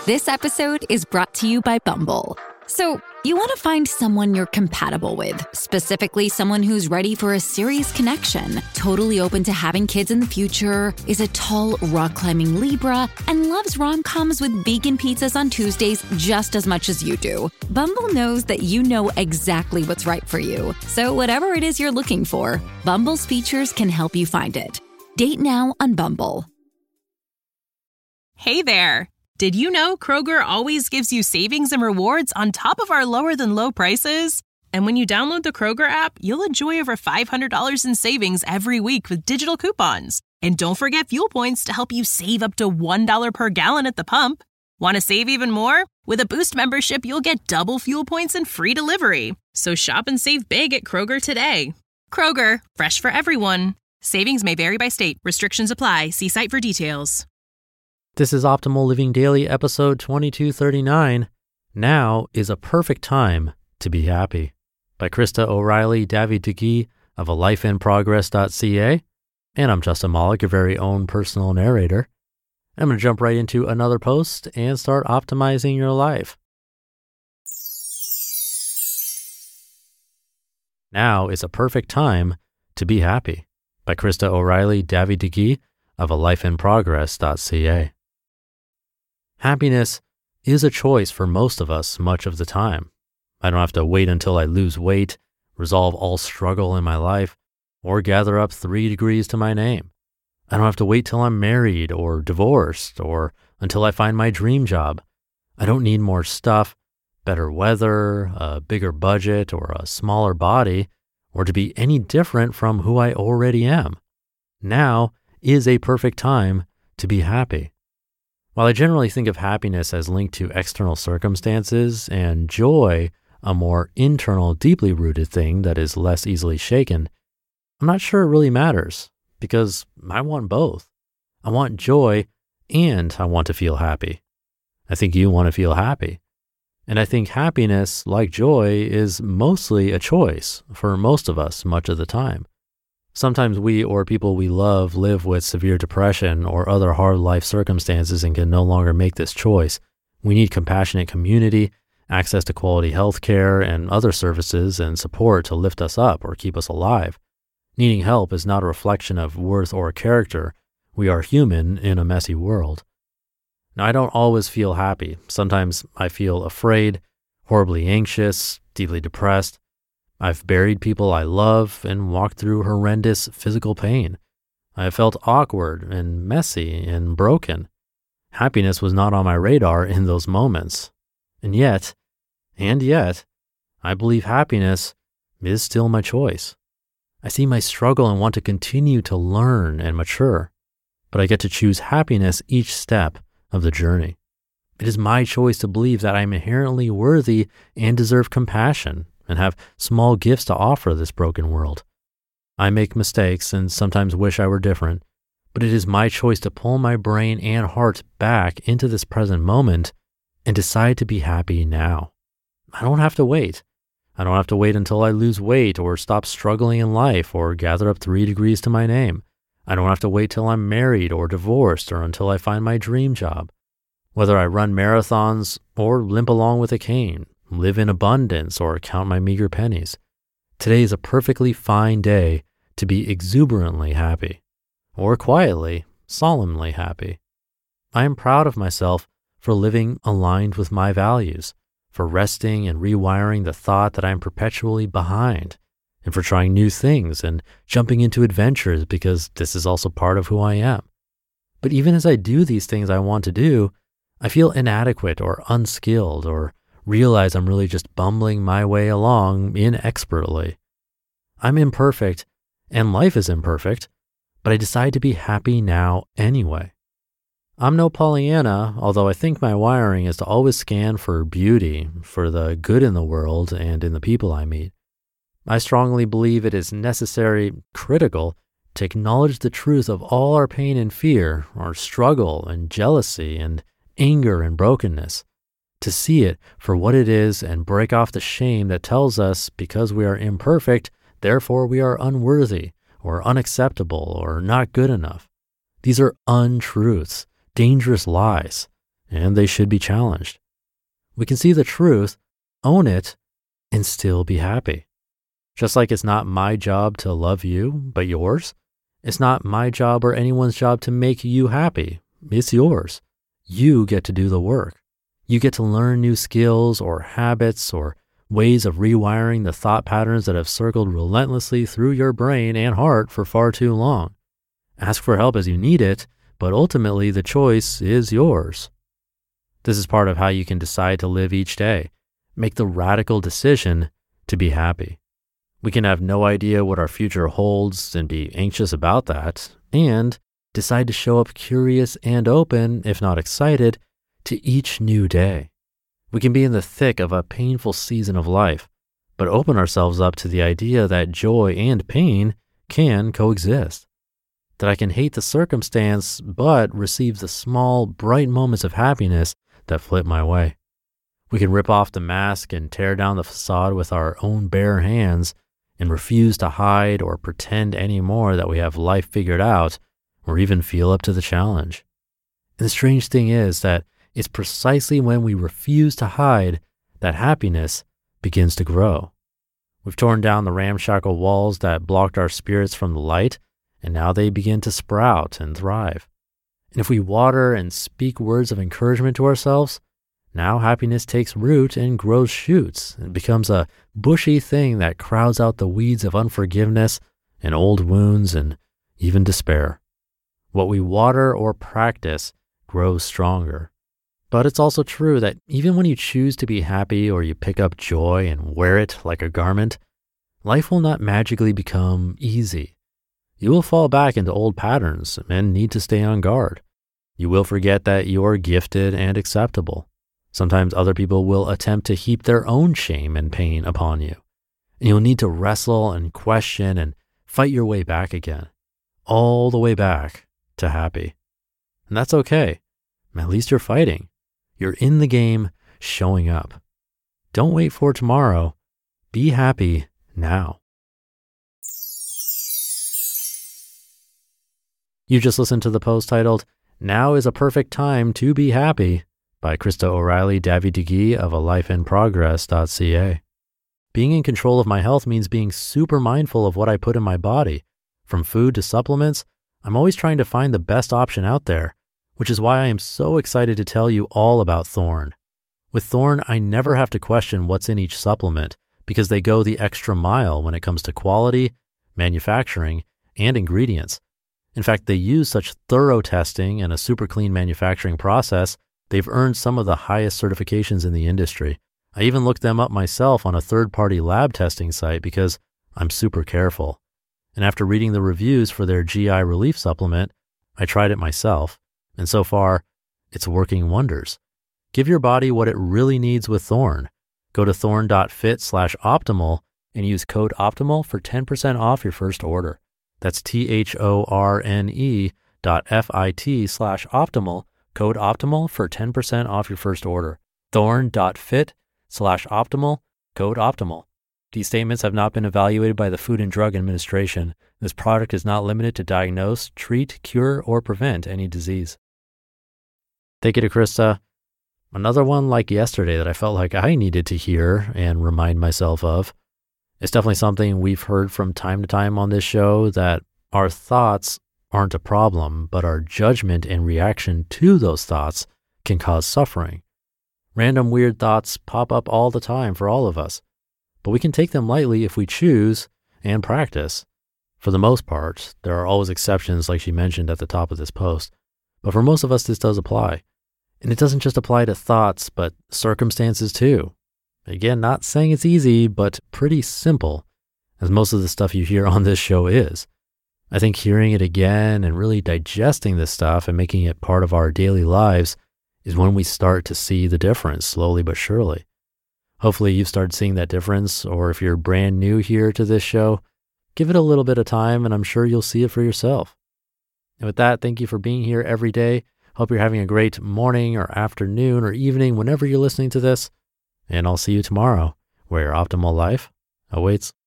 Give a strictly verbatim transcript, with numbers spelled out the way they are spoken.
This episode is brought to you by Bumble. So, you want to find someone you're compatible with, specifically someone who's ready for a serious connection, totally open to having kids in the future, is a tall, rock-climbing Libra, and loves rom-coms with vegan pizzas on Tuesdays just as much as you do. Bumble knows that you know exactly what's right for you. So whatever it is you're looking for, Bumble's features can help you find it. Date now on Bumble. Hey there. Did you know Kroger always gives you savings and rewards on top of our lower than low prices? And when you download the Kroger app, you'll enjoy over five hundred dollars in savings every week with digital coupons. And don't forget fuel points to help you save up to one dollar per gallon at the pump. Want to save even more? With a Boost membership, you'll get double fuel points and free delivery. So shop and save big at Kroger today. Kroger, fresh for everyone. Savings may vary by state. Restrictions apply. See site for details. This is Optimal Living Daily, episode twenty-two thirty-nine. Now is a perfect time to be happy. By Krista O'Reilly, David DeGee of a life in progress dot c a. And I'm Justin Malik, your very own personal narrator. I'm going to jump right into another post and start optimizing your life. Now is a perfect time to be happy. By Krista O'Reilly, David DeGee of a life in progress dot c a. Happiness is a choice for most of us much of the time. I don't have to wait until I lose weight, resolve all struggle in my life, or gather up three degrees to my name. I don't have to wait till I'm married or divorced or until I find my dream job. I don't need more stuff, better weather, a bigger budget, or a smaller body, or to be any different from who I already am. Now is a perfect time to be happy. While I generally think of happiness as linked to external circumstances and joy, a more internal, deeply rooted thing that is less easily shaken, I'm not sure it really matters because I want both. I want joy and I want to feel happy. I think you want to feel happy. And I think happiness, like joy, is mostly a choice for most of us much of the time. Sometimes we or people we love live with severe depression or other hard life circumstances and can no longer make this choice. We need compassionate community, access to quality health care and other services and support to lift us up or keep us alive. Needing help is not a reflection of worth or character. We are human in a messy world. Now, I don't always feel happy. Sometimes I feel afraid, horribly anxious, deeply depressed. I've buried people I love and walked through horrendous physical pain. I have felt awkward and messy and broken. Happiness was not on my radar in those moments. And yet, and yet, I believe happiness is still my choice. I see my struggle and want to continue to learn and mature, but I get to choose happiness each step of the journey. It is my choice to believe that I'm inherently worthy and deserve compassion and have small gifts to offer this broken world. I make mistakes and sometimes wish I were different, but it is my choice to pull my brain and heart back into this present moment and decide to be happy now. I don't have to wait. I don't have to wait until I lose weight or stop struggling in life or gather up three degrees to my name. I don't have to wait till I'm married or divorced or until I find my dream job. Whether I run marathons or limp along with a cane, live in abundance or count my meager pennies, today is a perfectly fine day to be exuberantly happy or quietly, solemnly happy. I am proud of myself for living aligned with my values, for resting and rewiring the thought that I'm perpetually behind, and for trying new things and jumping into adventures because this is also part of who I am. But even as I do these things I want to do, I feel inadequate or unskilled or realize I'm really just bumbling my way along inexpertly. I'm imperfect and life is imperfect, but I decide to be happy now anyway. I'm no Pollyanna, although I think my wiring is to always scan for beauty, for the good in the world and in the people I meet. I strongly believe it is necessary, critical, to acknowledge the truth of all our pain and fear, our struggle and jealousy and anger and brokenness, to see it for what it is and break off the shame that tells us because we are imperfect, therefore we are unworthy or unacceptable or not good enough. These are untruths, dangerous lies, and they should be challenged. We can see the truth, own it, and still be happy. Just like it's not my job to love you, but yours. It's not my job or anyone's job to make you happy. It's yours. You get to do the work. You get to learn new skills or habits or ways of rewiring the thought patterns that have circled relentlessly through your brain and heart for far too long. Ask for help as you need it, but ultimately the choice is yours. This is part of how you can decide to live each day. Make the radical decision to be happy. We can have no idea what our future holds and be anxious about that, and decide to show up curious and open, if not excited, to each new day. We can be in the thick of a painful season of life, but open ourselves up to the idea that joy and pain can coexist. That I can hate the circumstance, but receive the small, bright moments of happiness that flip my way. We can rip off the mask and tear down the facade with our own bare hands and refuse to hide or pretend anymore that we have life figured out or even feel up to the challenge. And the strange thing is that it's precisely when we refuse to hide that happiness begins to grow. We've torn down the ramshackle walls that blocked our spirits from the light, and now they begin to sprout and thrive. And if we water and speak words of encouragement to ourselves, now happiness takes root and grows shoots and becomes a bushy thing that crowds out the weeds of unforgiveness and old wounds and even despair. What we water or practice grows stronger. But it's also true that even when you choose to be happy or you pick up joy and wear it like a garment, life will not magically become easy. You will fall back into old patterns and need to stay on guard. You will forget that you're gifted and acceptable. Sometimes other people will attempt to heap their own shame and pain upon you. And you'll need to wrestle and question and fight your way back again, all the way back to happy. And that's okay. At least you're fighting. You're in the game, showing up. Don't wait for tomorrow. Be happy now. You just listened to the post titled, "Now is a Perfect Time to Be Happy" by Krista O'Reilly Davy-Digui of a life in progress dot c a. Being in control of my health means being super mindful of what I put in my body. From food to supplements, I'm always trying to find the best option out there, which is why I am so excited to tell you all about Thorne. With Thorne, I never have to question what's in each supplement because they go the extra mile when it comes to quality, manufacturing, and ingredients. In fact, they use such thorough testing and a super clean manufacturing process, they've earned some of the highest certifications in the industry. I even looked them up myself on a third-party lab testing site because I'm super careful. And after reading the reviews for their G I relief supplement, I tried it myself. And so far, it's working wonders. Give your body what it really needs with Thorne. Go to thorne.fit slash optimal and use code OPTIMAL for ten percent off your first order. That's T-H-O-R-N-E dot F-I-T slash optimal, code OPTIMAL for ten percent off your first order. Thorne.fit slash optimal, code OPTIMAL. These statements have not been evaluated by the Food and Drug Administration. This product is not limited to diagnose, treat, cure, or prevent any disease. Thank you to Krista. Another one like yesterday that I felt like I needed to hear and remind myself of. It's definitely something we've heard from time to time on this show, that our thoughts aren't a problem, but our judgment and reaction to those thoughts can cause suffering. Random weird thoughts pop up all the time for all of us, but we can take them lightly if we choose and practice. For the most part, there are always exceptions like she mentioned at the top of this post, but for most of us this does apply. And it doesn't just apply to thoughts, but circumstances too. Again, not saying it's easy, but pretty simple, as most of the stuff you hear on this show is. I think hearing it again and really digesting this stuff and making it part of our daily lives is when we start to see the difference, slowly but surely. Hopefully you've started seeing that difference, or if you're brand new here to this show, give it a little bit of time and I'm sure you'll see it for yourself. And with that, thank you for being here every day. Hope you're having a great morning or afternoon or evening whenever you're listening to this. And I'll see you tomorrow, where your optimal life awaits.